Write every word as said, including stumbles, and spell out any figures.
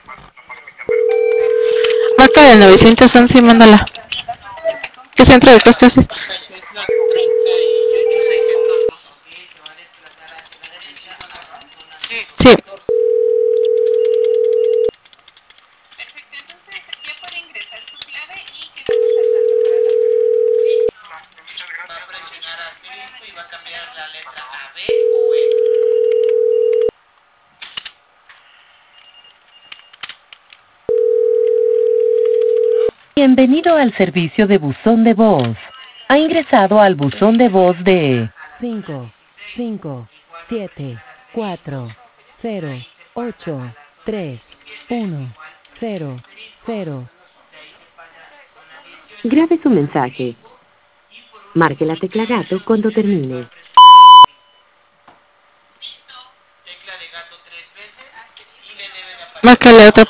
Marca del novecientos once y mándala. ¿Qué centro de costas es? Es la treinta y ocho seiscientos dos. Sí. Sí. Perfecto, entonces ya puede ingresar su clave y quedamos al tanto para la próxima. Va a presionar asterisco y va a cambiar la letra a B o E. Bienvenido al servicio de buzón de voz. Ha ingresado al buzón de voz de cinco cinco siete cuatro cero ocho tres uno cero cero. Grabe su mensaje. Marque la tecla gato cuando termine. Tecla de gato tres veces y le debe de aparecer. Márcale otra.